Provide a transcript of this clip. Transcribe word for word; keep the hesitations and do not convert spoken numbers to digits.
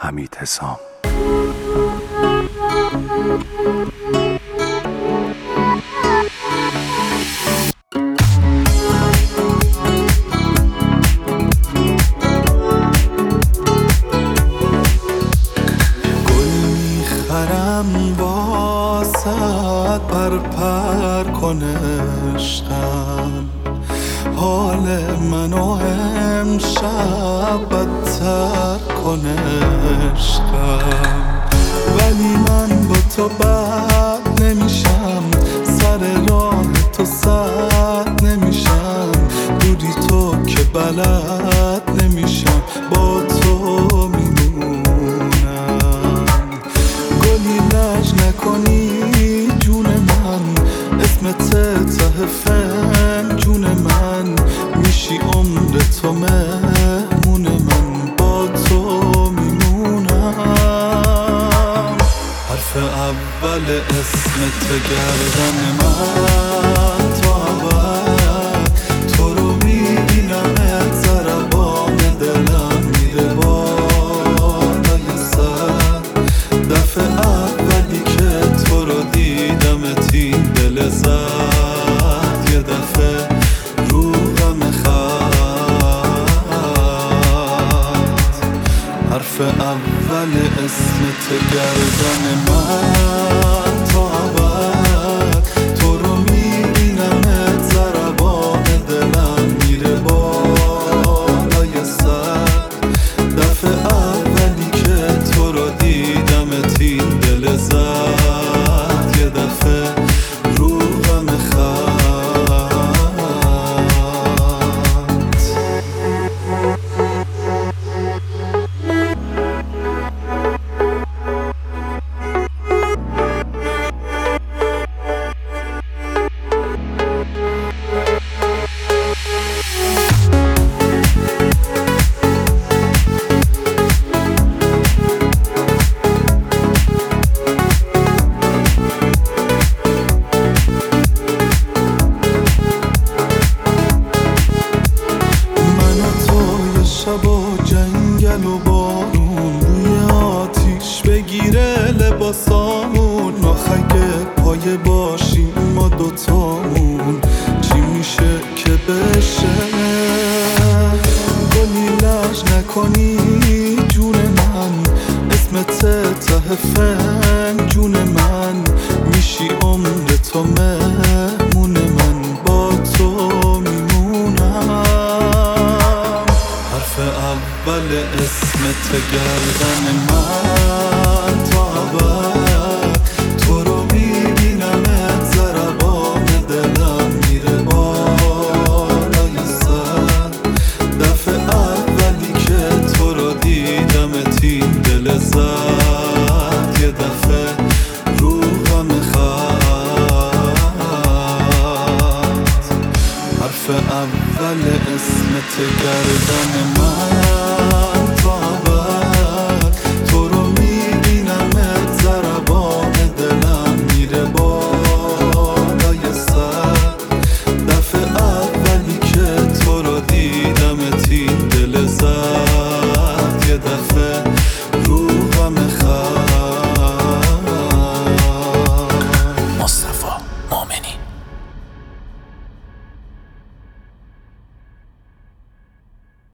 حمید حسام. واسد پر پر کنه عشقم، حال منو امشب بدتر کنه عشقم. ولی من با تو بد نمیشم، سر راه تو سد نمیشم، دوری تو که بلد نمیشم، با تو میمونم. گلی لج نکنی جون من، اسمت ته فنجون من، میشی عمر تو مهمون من، با تو میمونم. حرف اول اسمت گردن من، تا اول تو رو میبینم، ضربان دلم میره بالای سر. دفعه اولی که تو رو دیدمت این دل زد، یه دفعه رو غم خط. حرف اول اسمت گردن من، تا اول تو رو میبینم، ضربان دلم میره بالای سر. دفعه اولی که تو رو دیدمت این دل زد، یه دفعه رو غم خط. شبا جنگل و بارون، روی آتیش بگیره لباسامون. ناخگه پایه باشیم ما دوتامون، چی میشه که بشه؟ گلی لج نکنی جون من، اسمت ته فنجون من، میشی عمر تو مهمون من، با تو میمونم. حرف اول اسمت گردن من،